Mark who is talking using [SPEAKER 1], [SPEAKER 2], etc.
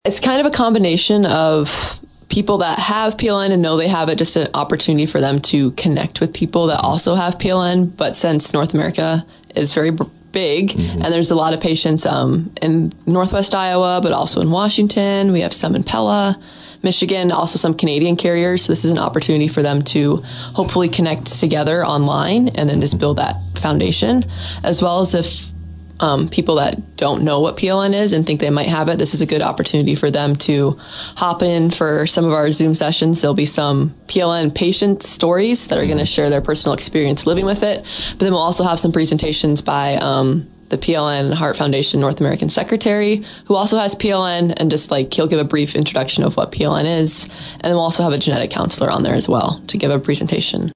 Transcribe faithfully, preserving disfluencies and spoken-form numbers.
[SPEAKER 1] It's kind of a combination of people that have P L N and know they have it, just an opportunity for them to connect with people that also have P L N. But since North America is very big, mm-hmm. and there's a lot of patients um, in Northwest Iowa, but also in Washington, we have some in Pella, Michigan, also some Canadian carriers. So this is an opportunity for them to hopefully connect together online and then just build that foundation, as well as if Um, people that don't know what P L N is and think they might have it, this is a good opportunity for them to hop in for some of our Zoom sessions. There'll be some P L N patient stories that are going to share their personal experience living with it. But then we'll also have some presentations by um, the P L N Heart Foundation North American Secretary, who also has P L N, and just like he'll give a brief introduction of what P L N is. And then we'll also have a genetic counselor on there as well to give a presentation.